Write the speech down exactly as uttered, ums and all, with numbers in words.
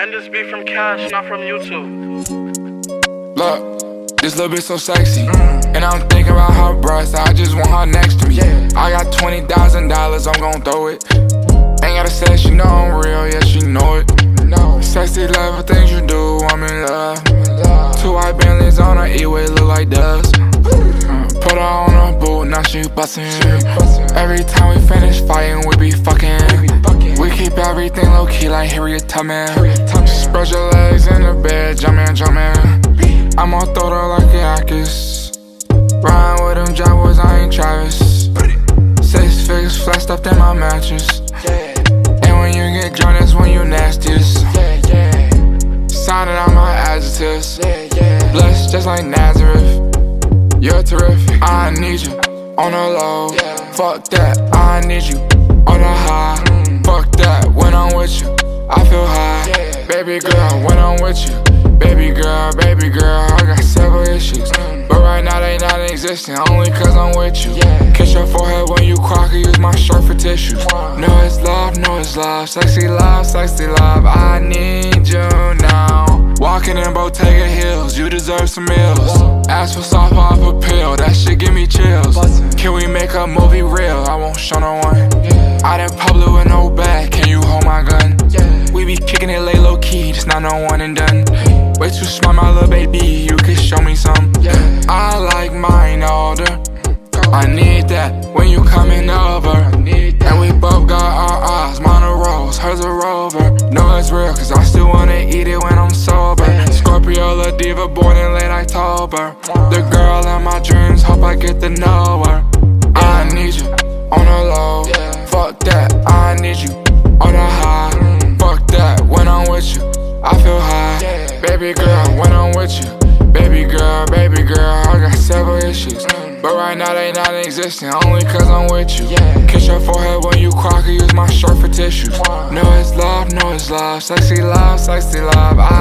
And this be from Cash, not from YouTube. Look, this little bitch so sexy, mm. and I'm thinking about her breasts. I just want her next to me. Yeah. I got twenty thousand dollars, I'm gon' throw it. Ain't gotta say she know I'm real, yeah, she know it. No. Sexy love the things you do, I'm in love. love. Two white Bentleys on her E-way, look like dust. uh, Put her on her boot, now she bustin'. Every time we finish fighting, we be fucking. We keep everything low-key like Harriet Tubman. Spread your legs in the bed, jumpin', jumpin'. I'ma throw her like a Akis. Riding with them Jaguars, I ain't Travis. Six figures flat stuffed in my mattress. And when you get drunk, that's when you nastiest. Signing out my adjectives. Blessed just like Nazareth. You're terrific, I need you on the low. Fuck that, I need you on the high. Fuck that, when I'm with you, I feel high. Baby girl, when I'm with you, baby girl, baby girl, I got several issues, but right now they not existing, only cause I'm with you. Kiss your forehead when you cry, can use my shirt for tissues. No, it's love, no, it's love, sexy love, sexy love, I need you now. Walking in Bottega Hills, you deserve some meals. Ask for soft off a pill, that shit give me chills. Can we make a movie real? I won't show no one. Out in public with no bag, can you hold my gun? We be kicking it lay low key, just not no one and done. Way too smart, my little baby, you could show me some. I like mine older, I need that when you coming over. And we both got our eyes, mine a rose, hers a rover. No, it's real, cause I still wanna eat it when I'm sober. Scorpio, La Diva, born in late October. The girl in my dreams, hope I get to know her. I need you on the low. Fuck that, I need you on the high. Fuck that, when I'm with you, I feel high. Baby girl, when I'm with you, baby girl, baby girl, I got several issues, but right now they not existing, only cause I'm with you. Kiss your forehead when you cry, can use my shirt for tissues. No, it's love, no, it's love, sexy love, sexy love, I